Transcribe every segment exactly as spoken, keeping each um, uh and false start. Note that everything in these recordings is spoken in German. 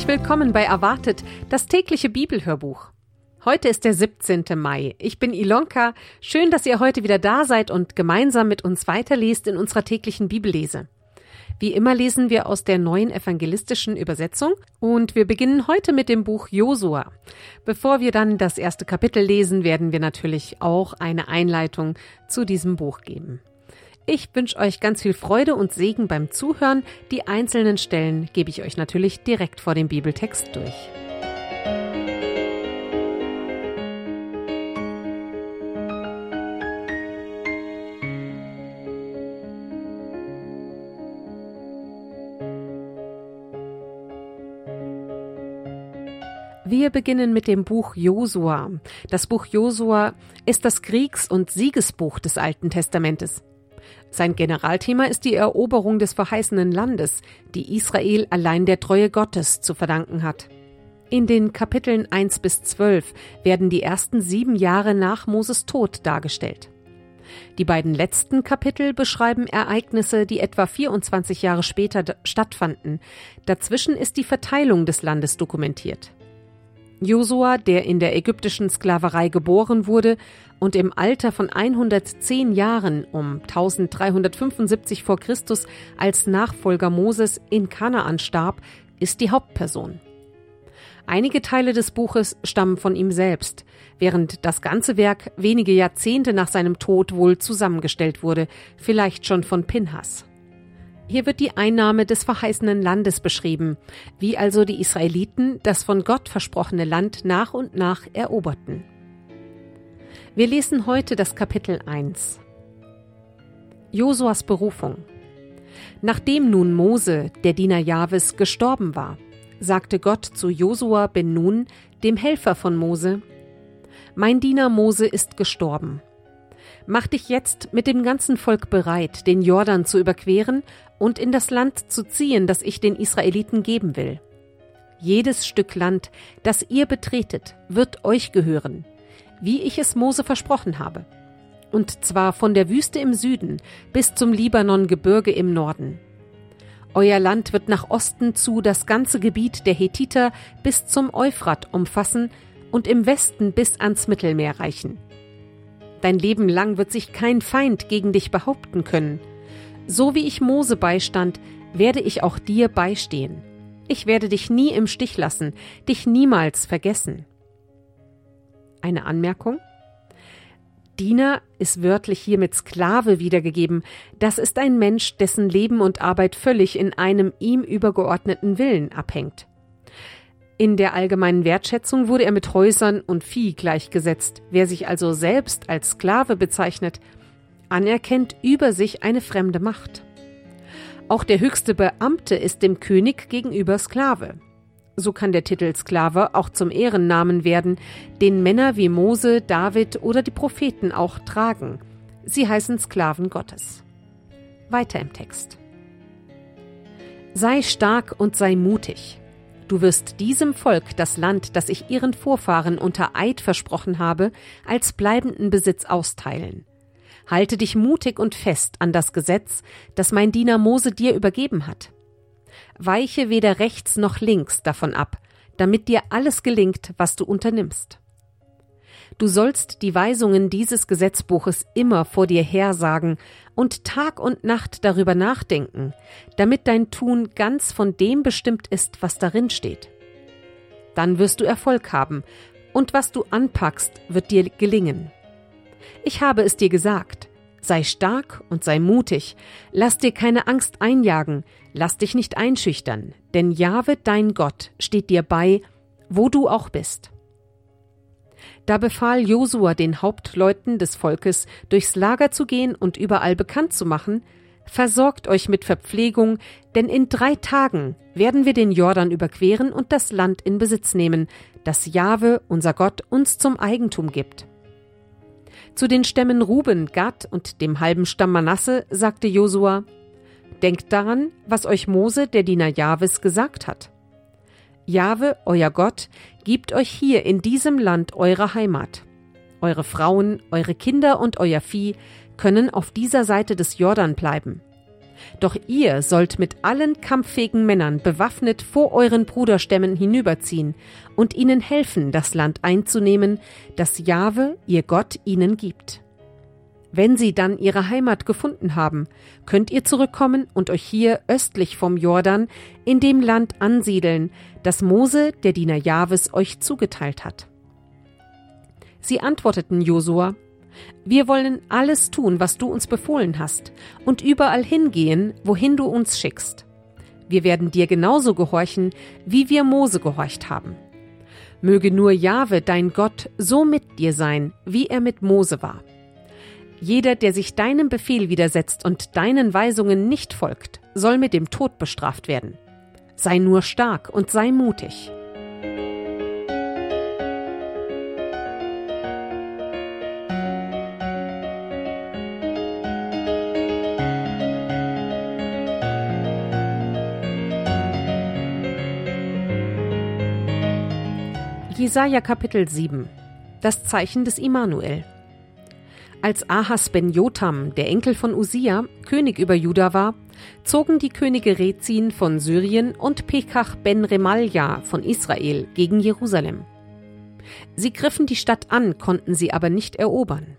Herzlich willkommen bei Erwartet, das tägliche Bibelhörbuch. Heute ist der siebzehnte Mai. Ich bin Ilonka. Schön, dass ihr heute wieder da seid und gemeinsam mit uns weiterlest in unserer täglichen Bibellese. Wie immer lesen wir aus der neuen evangelistischen Übersetzung und wir beginnen heute mit dem Buch Josua. Bevor wir dann das erste Kapitel lesen, werden wir natürlich auch eine Einleitung zu diesem Buch geben. Ich wünsche euch ganz viel Freude und Segen beim Zuhören. Die einzelnen Stellen gebe ich euch natürlich direkt vor dem Bibeltext durch. Wir beginnen mit dem Buch Josua. Das Buch Josua ist das Kriegs- und Siegesbuch des Alten Testamentes. Sein Generalthema ist die Eroberung des verheißenen Landes, die Israel allein der Treue Gottes zu verdanken hat. In den Kapiteln eins bis zwölf werden die ersten sieben Jahre nach Moses Tod dargestellt. Die beiden letzten Kapitel beschreiben Ereignisse, die etwa vierundzwanzig Jahre später d- stattfanden. Dazwischen ist die Verteilung des Landes dokumentiert. Josua, der in der ägyptischen Sklaverei geboren wurde und im Alter von hundertzehn Jahren um dreizehnhundertfünfundsiebzig vor Christus als Nachfolger Moses in Kanaan starb, ist die Hauptperson. Einige Teile des Buches stammen von ihm selbst, während das ganze Werk wenige Jahrzehnte nach seinem Tod wohl zusammengestellt wurde, vielleicht schon von Pinhas. Hier wird die Einnahme des verheißenen Landes beschrieben, wie also die Israeliten das von Gott versprochene Land nach und nach eroberten. Wir lesen heute das Kapitel eins. Josuas Berufung. Nachdem nun Mose, der Diener Jahwes, gestorben war, sagte Gott zu Josua ben Nun, dem Helfer von Mose: Mein Diener Mose ist gestorben. Mach dich jetzt mit dem ganzen Volk bereit, den Jordan zu überqueren und in das Land zu ziehen, das ich den Israeliten geben will. Jedes Stück Land, das ihr betretet, wird euch gehören, wie ich es Mose versprochen habe. Und zwar von der Wüste im Süden bis zum Libanon-Gebirge im Norden. Euer Land wird nach Osten zu das ganze Gebiet der Hethiter bis zum Euphrat umfassen und im Westen bis ans Mittelmeer reichen. Dein Leben lang wird sich kein Feind gegen dich behaupten können. So wie ich Mose beistand, werde ich auch dir beistehen. Ich werde dich nie im Stich lassen, dich niemals vergessen. Eine Anmerkung? Diener ist wörtlich hier mit Sklave wiedergegeben. Das ist ein Mensch, dessen Leben und Arbeit völlig in einem ihm übergeordneten Willen abhängt. In der allgemeinen Wertschätzung wurde er mit Häusern und Vieh gleichgesetzt. Wer sich also selbst als Sklave bezeichnet, anerkennt über sich eine fremde Macht. Auch der höchste Beamte ist dem König gegenüber Sklave. So kann der Titel Sklave auch zum Ehrennamen werden, den Männer wie Mose, David oder die Propheten auch tragen. Sie heißen Sklaven Gottes. Weiter im Text. Sei stark und sei mutig. Du wirst diesem Volk das Land, das ich ihren Vorfahren unter Eid versprochen habe, als bleibenden Besitz austeilen. Halte dich mutig und fest an das Gesetz, das mein Diener Mose dir übergeben hat. Weiche weder rechts noch links davon ab, damit dir alles gelingt, was du unternimmst. Du sollst die Weisungen dieses Gesetzbuches immer vor dir hersagen und Tag und Nacht darüber nachdenken, damit dein Tun ganz von dem bestimmt ist, was darin steht. Dann wirst du Erfolg haben, und was du anpackst, wird dir gelingen. Ich habe es dir gesagt, sei stark und sei mutig, lass dir keine Angst einjagen, lass dich nicht einschüchtern, denn Jahwe, dein Gott, steht dir bei, wo du auch bist. Da befahl Josua den Hauptleuten des Volkes, durchs Lager zu gehen und überall bekannt zu machen: Versorgt euch mit Verpflegung, denn in drei Tagen werden wir den Jordan überqueren und das Land in Besitz nehmen, das Jahwe, unser Gott, uns zum Eigentum gibt. Zu den Stämmen Ruben, Gad und dem halben Stamm Manasse sagte Josua: Denkt daran, was euch Mose, der Diener Jahwes, gesagt hat. Jahwe, euer Gott, gibt euch hier in diesem Land eure Heimat. Eure Frauen, eure Kinder und euer Vieh können auf dieser Seite des Jordan bleiben. Doch ihr sollt mit allen kampffähigen Männern bewaffnet vor euren Bruderstämmen hinüberziehen und ihnen helfen, das Land einzunehmen, das Jahwe, ihr Gott, ihnen gibt. Wenn sie dann ihre Heimat gefunden haben, könnt ihr zurückkommen und euch hier östlich vom Jordan in dem Land ansiedeln, das Mose, der Diener Jahwes, euch zugeteilt hat. Sie antworteten Josua: Wir wollen alles tun, was du uns befohlen hast, und überall hingehen, wohin du uns schickst. Wir werden dir genauso gehorchen, wie wir Mose gehorcht haben. Möge nur Jahwe, dein Gott, so mit dir sein, wie er mit Mose war. Jeder, der sich deinem Befehl widersetzt und deinen Weisungen nicht folgt, soll mit dem Tod bestraft werden. Sei nur stark und sei mutig. Jesaja Kapitel sieben. Das Zeichen des Immanuel. Als Ahas ben Jotam, der Enkel von Usia, König über Juda war, zogen die Könige Rezin von Syrien und Pekach ben Remalja von Israel gegen Jerusalem. Sie griffen die Stadt an, konnten sie aber nicht erobern.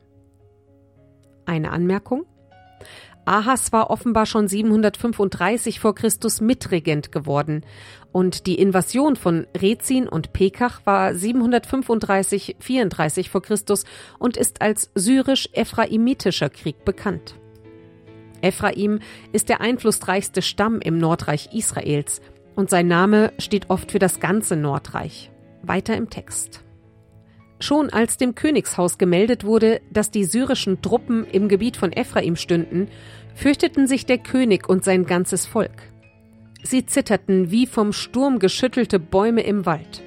Eine Anmerkung: Ahas war offenbar schon siebenhundertfünfunddreißig vor Christus Mitregent geworden und die Invasion von Rezin und Pekach war siebenhundertfünfunddreißig vierunddreißig vor Christus und ist als syrisch-ephraimitischer Krieg bekannt. Ephraim ist der einflussreichste Stamm im Nordreich Israels und sein Name steht oft für das ganze Nordreich. Weiter im Text. Schon als dem Königshaus gemeldet wurde, dass die syrischen Truppen im Gebiet von Ephraim stünden, fürchteten sich der König und sein ganzes Volk. Sie zitterten wie vom Sturm geschüttelte Bäume im Wald.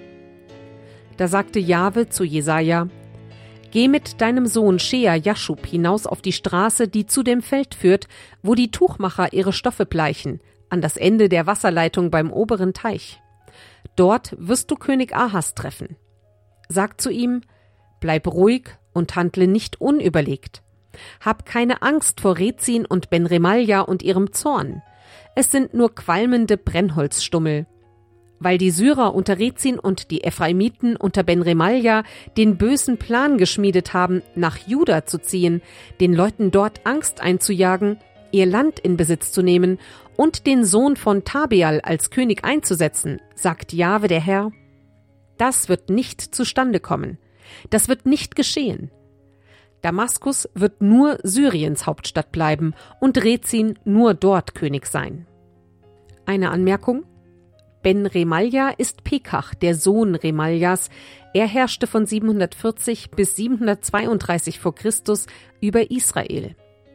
Da sagte Jahwe zu Jesaja: Geh mit deinem Sohn Shea Jaschub hinaus auf die Straße, die zu dem Feld führt, wo die Tuchmacher ihre Stoffe bleichen, an das Ende der Wasserleitung beim oberen Teich. Dort wirst du König Ahas treffen. Sag zu ihm: Bleib ruhig und handle nicht unüberlegt. Hab keine Angst vor Rezin und Ben Remalja und ihrem Zorn. Es sind nur qualmende Brennholzstummel. Weil die Syrer unter Rezin und die Ephraimiten unter Ben Remalja den bösen Plan geschmiedet haben, nach Juda zu ziehen, den Leuten dort Angst einzujagen, ihr Land in Besitz zu nehmen und den Sohn von Tabeal als König einzusetzen, sagt Jahwe der Herr: Das wird nicht zustande kommen. Das wird nicht geschehen. Damaskus wird nur Syriens Hauptstadt bleiben und Rezin nur dort König sein. Eine Anmerkung: Ben Remalja ist Pekach, der Sohn Remaljas. Er herrschte von siebenhundertvierzig bis siebenhundertzweiunddreißig vor Christus über Israel.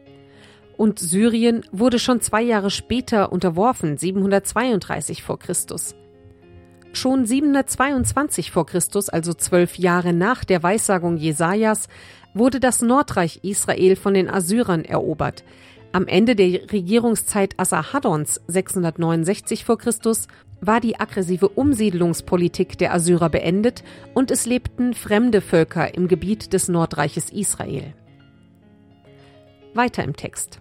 Und Syrien wurde schon zwei Jahre später unterworfen, siebenhundertzweiunddreißig vor Christus. Schon siebenhundertzweiundzwanzig vor Christus, also zwölf Jahre nach der Weissagung Jesajas, wurde das Nordreich Israel von den Assyrern erobert. Am Ende der Regierungszeit Asarhaddons, sechshundertneunundsechzig vor Christus, war die aggressive Umsiedlungspolitik der Assyrer beendet und es lebten fremde Völker im Gebiet des Nordreiches Israel. Weiter im Text.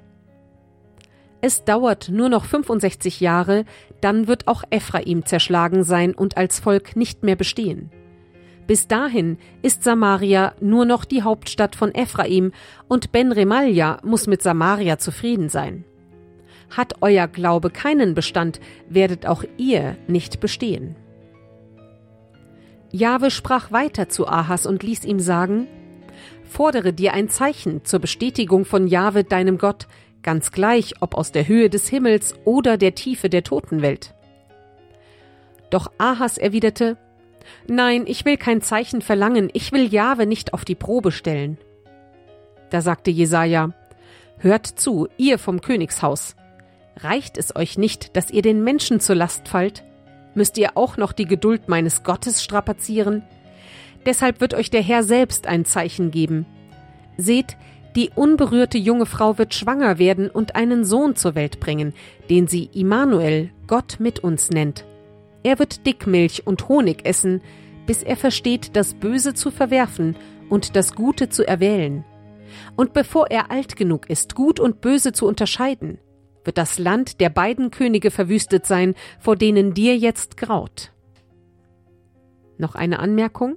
Es dauert nur noch fünfundsechzig Jahre, dann wird auch Ephraim zerschlagen sein und als Volk nicht mehr bestehen. Bis dahin ist Samaria nur noch die Hauptstadt von Ephraim und Ben Remalja muss mit Samaria zufrieden sein. Hat euer Glaube keinen Bestand, werdet auch ihr nicht bestehen. Jahwe sprach weiter zu Ahas und ließ ihm sagen: Fordere dir ein Zeichen zur Bestätigung von Jahwe, deinem Gott, ganz gleich, ob aus der Höhe des Himmels oder der Tiefe der Totenwelt. Doch Ahas erwiderte: Nein, ich will kein Zeichen verlangen, ich will Jahwe nicht auf die Probe stellen. Da sagte Jesaja: Hört zu, ihr vom Königshaus. Reicht es euch nicht, dass ihr den Menschen zur Last fallt? Müsst ihr auch noch die Geduld meines Gottes strapazieren? Deshalb wird euch der Herr selbst ein Zeichen geben. Seht, die unberührte junge Frau wird schwanger werden und einen Sohn zur Welt bringen, den sie Immanuel, Gott mit uns nennt. Er wird Dickmilch und Honig essen, bis er versteht, das Böse zu verwerfen und das Gute zu erwählen. Und bevor er alt genug ist, Gut und Böse zu unterscheiden, wird das Land der beiden Könige verwüstet sein, vor denen dir jetzt graut. Noch eine Anmerkung?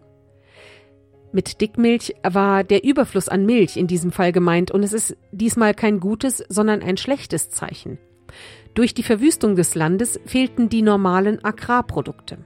Mit Dickmilch war der Überfluss an Milch in diesem Fall gemeint und es ist diesmal kein gutes, sondern ein schlechtes Zeichen. Durch die Verwüstung des Landes fehlten die normalen Agrarprodukte.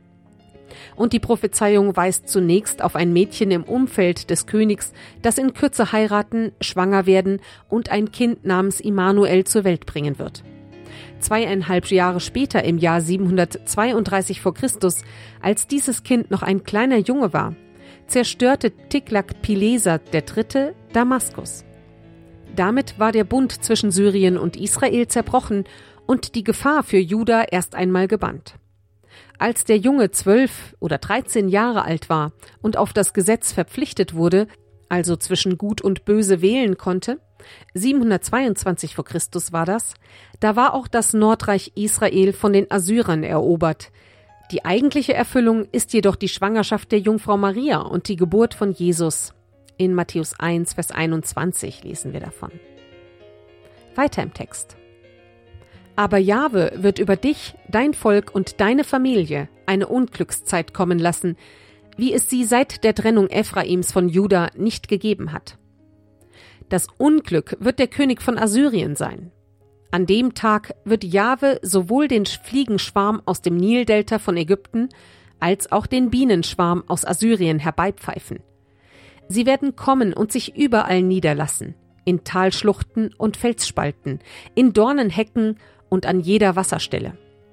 Und die Prophezeiung weist zunächst auf ein Mädchen im Umfeld des Königs, das in Kürze heiraten, schwanger werden und ein Kind namens Immanuel zur Welt bringen wird. Zweieinhalb Jahre später, im Jahr siebenhundertzweiunddreißig vor Christus, als dieses Kind noch ein kleiner Junge war, zerstörte Tiglat-Pileser der Dritte Damaskus. Damit war der Bund zwischen Syrien und Israel zerbrochen und die Gefahr für Juda erst einmal gebannt. Als der Junge zwölf oder dreizehn Jahre alt war und auf das Gesetz verpflichtet wurde, also zwischen Gut und Böse wählen konnte, siebenhundertzweiundzwanzig vor Christus war das, da war auch das Nordreich Israel von den Assyrern erobert. Die eigentliche Erfüllung ist jedoch die Schwangerschaft der Jungfrau Maria und die Geburt von Jesus. In Matthäus eins, Vers einundzwanzig lesen wir davon. Weiter im Text. Aber Jahwe wird über dich, dein Volk und deine Familie eine Unglückszeit kommen lassen, wie es sie seit der Trennung Ephraims von Juda nicht gegeben hat. Das Unglück wird der König von Assyrien sein. An dem Tag wird Jahwe sowohl den Fliegenschwarm aus dem Nildelta von Ägypten als auch den Bienenschwarm aus Assyrien herbeipfeifen. Sie werden kommen und sich überall niederlassen, in Talschluchten und Felsspalten, in Dornenhecken und an jeder Wasserstelle.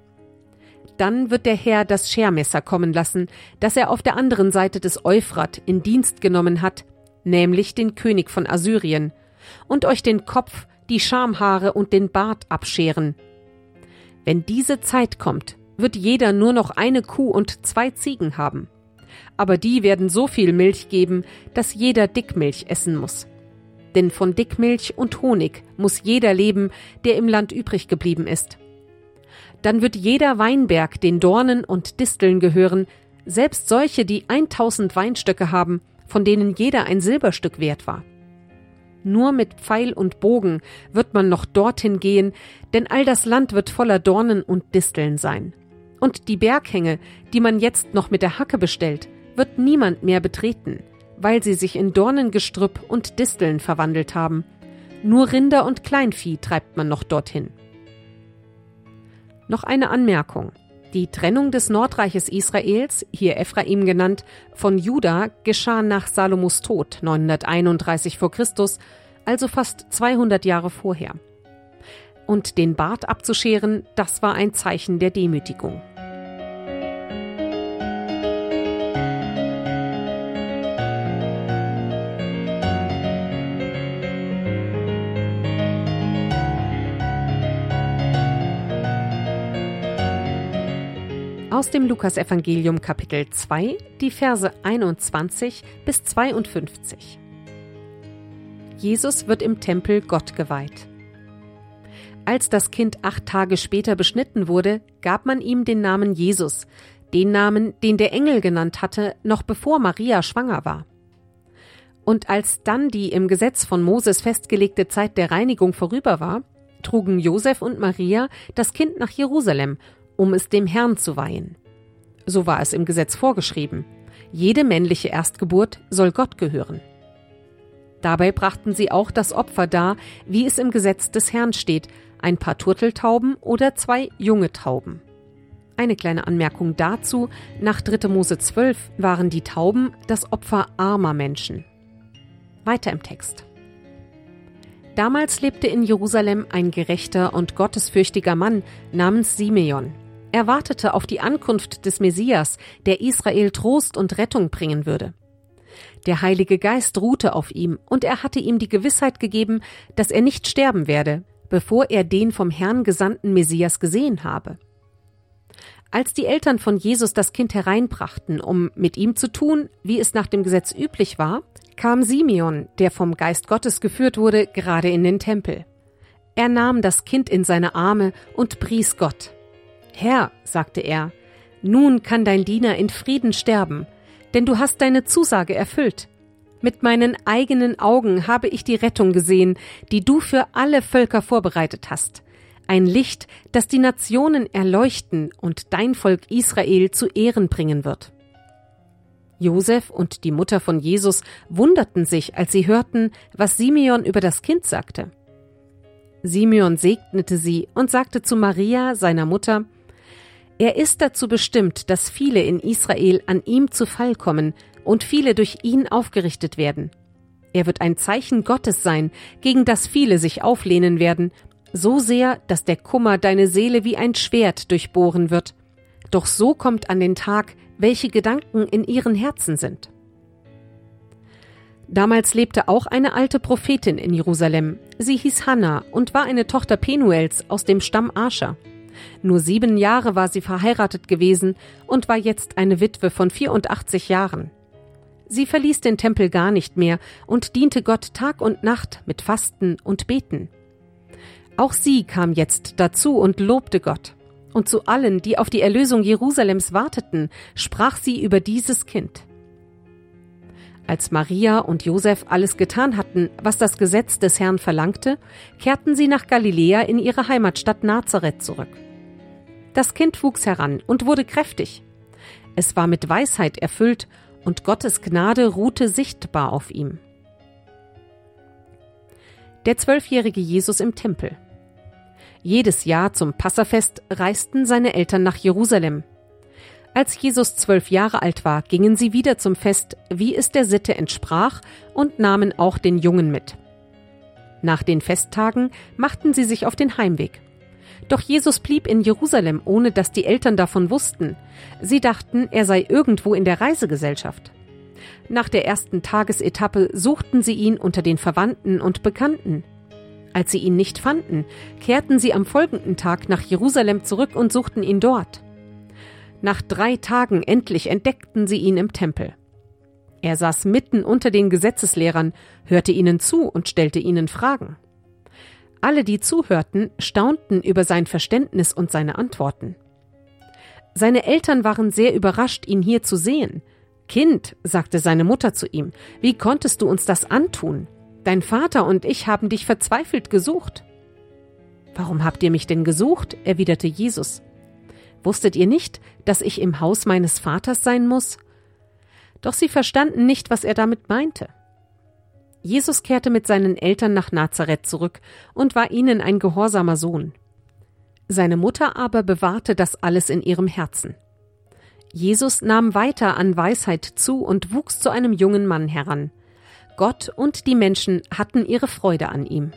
Dann wird der Herr das Schermesser kommen lassen, das er auf der anderen Seite des Euphrat in Dienst genommen hat, nämlich den König von Assyrien, und euch den Kopf, die Schamhaare und den Bart abscheren. Wenn diese Zeit kommt, wird jeder nur noch eine Kuh und zwei Ziegen haben. Aber die werden so viel Milch geben, dass jeder Dickmilch essen muss. Denn von Dickmilch und Honig muss jeder leben, der im Land übrig geblieben ist. Dann wird jeder Weinberg den Dornen und Disteln gehören, selbst solche, die eintausend Weinstöcke haben, von denen jeder ein Silberstück wert war. Nur mit Pfeil und Bogen wird man noch dorthin gehen, denn all das Land wird voller Dornen und Disteln sein. Und die Berghänge, die man jetzt noch mit der Hacke bestellt, wird niemand mehr betreten, weil sie sich in Dornengestrüpp und Disteln verwandelt haben. Nur Rinder und Kleinvieh treibt man noch dorthin. Noch eine Anmerkung. Die Trennung des Nordreiches Israels, hier Ephraim genannt, von Juda geschah nach Salomos Tod neunhunderteinunddreißig vor Christus, also fast zweihundert Jahre vorher. Und den Bart abzuscheren, das war ein Zeichen der Demütigung. Aus dem Lukasevangelium Kapitel zwei, die Verse einundzwanzig bis zweiundfünfzig. Jesus wird im Tempel Gott geweiht. Als das Kind acht Tage später beschnitten wurde, gab man ihm den Namen Jesus, den Namen, den der Engel genannt hatte, noch bevor Maria schwanger war. Und als dann die im Gesetz von Moses festgelegte Zeit der Reinigung vorüber war, trugen Josef und Maria das Kind nach Jerusalem, um es dem Herrn zu weihen. So war es im Gesetz vorgeschrieben. Jede männliche Erstgeburt soll Gott gehören. Dabei brachten sie auch das Opfer dar, wie es im Gesetz des Herrn steht, ein paar Turteltauben oder zwei junge Tauben. Eine kleine Anmerkung dazu: Nach dritter Mose zwölf waren die Tauben das Opfer armer Menschen. Weiter im Text. Damals lebte in Jerusalem ein gerechter und gottesfürchtiger Mann namens Simeon. Er wartete auf die Ankunft des Messias, der Israel Trost und Rettung bringen würde. Der Heilige Geist ruhte auf ihm, und er hatte ihm die Gewissheit gegeben, dass er nicht sterben werde, bevor er den vom Herrn gesandten Messias gesehen habe. Als die Eltern von Jesus das Kind hereinbrachten, um mit ihm zu tun, wie es nach dem Gesetz üblich war, kam Simeon, der vom Geist Gottes geführt wurde, gerade in den Tempel. Er nahm das Kind in seine Arme und pries Gott. »Herr«, sagte er, »nun kann dein Diener in Frieden sterben, denn du hast deine Zusage erfüllt. Mit meinen eigenen Augen habe ich die Rettung gesehen, die du für alle Völker vorbereitet hast, ein Licht, das die Nationen erleuchten und dein Volk Israel zu Ehren bringen wird. Josef und die Mutter von Jesus wunderten sich, als sie hörten, was Simeon über das Kind sagte. Simeon segnete sie und sagte zu Maria, seiner Mutter: Er ist dazu bestimmt, dass viele in Israel an ihm zu Fall kommen und viele durch ihn aufgerichtet werden. Er wird ein Zeichen Gottes sein, gegen das viele sich auflehnen werden, so sehr, dass der Kummer deine Seele wie ein Schwert durchbohren wird. Doch so kommt an den Tag, welche Gedanken in ihren Herzen sind. Damals lebte auch eine alte Prophetin in Jerusalem. Sie hieß Hanna und war eine Tochter Penuels aus dem Stamm Ascher. Nur sieben Jahre war sie verheiratet gewesen und war jetzt eine Witwe von vierundachtzig Jahren. Sie verließ den Tempel gar nicht mehr und diente Gott Tag und Nacht mit Fasten und Beten. Auch sie kam jetzt dazu und lobte Gott. Und zu allen, die auf die Erlösung Jerusalems warteten, sprach sie über dieses Kind. Als Maria und Josef alles getan hatten, was das Gesetz des Herrn verlangte, kehrten sie nach Galiläa in ihre Heimatstadt Nazareth zurück. Das Kind wuchs heran und wurde kräftig. Es war mit Weisheit erfüllt und Gottes Gnade ruhte sichtbar auf ihm. Der zwölfjährige Jesus im Tempel. Jedes Jahr zum Passafest reisten seine Eltern nach Jerusalem. Als Jesus zwölf Jahre alt war, gingen sie wieder zum Fest, wie es der Sitte entsprach, und nahmen auch den Jungen mit. Nach den Festtagen machten sie sich auf den Heimweg. Doch Jesus blieb in Jerusalem, ohne dass die Eltern davon wussten. Sie dachten, er sei irgendwo in der Reisegesellschaft. Nach der ersten Tagesetappe suchten sie ihn unter den Verwandten und Bekannten. Als sie ihn nicht fanden, kehrten sie am folgenden Tag nach Jerusalem zurück und suchten ihn dort. Nach drei Tagen endlich entdeckten sie ihn im Tempel. Er saß mitten unter den Gesetzeslehrern, hörte ihnen zu und stellte ihnen Fragen. Alle, die zuhörten, staunten über sein Verständnis und seine Antworten. Seine Eltern waren sehr überrascht, ihn hier zu sehen. »Kind«, sagte seine Mutter zu ihm, »wie konntest du uns das antun? Dein Vater und ich haben dich verzweifelt gesucht.« »Warum habt ihr mich denn gesucht?«, erwiderte Jesus. »Wusstet ihr nicht, dass ich im Haus meines Vaters sein muss?« Doch sie verstanden nicht, was er damit meinte. Jesus kehrte mit seinen Eltern nach Nazareth zurück und war ihnen ein gehorsamer Sohn. Seine Mutter aber bewahrte das alles in ihrem Herzen. Jesus nahm weiter an Weisheit zu und wuchs zu einem jungen Mann heran. Gott und die Menschen hatten ihre Freude an ihm.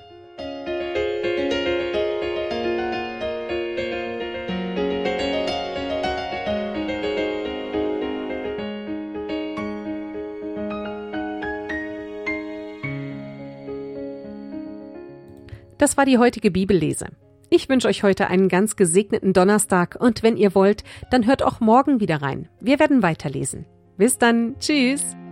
Das war die heutige Bibellese. Ich wünsche euch heute einen ganz gesegneten Donnerstag und wenn ihr wollt, dann hört auch morgen wieder rein. Wir werden weiterlesen. Bis dann. Tschüss.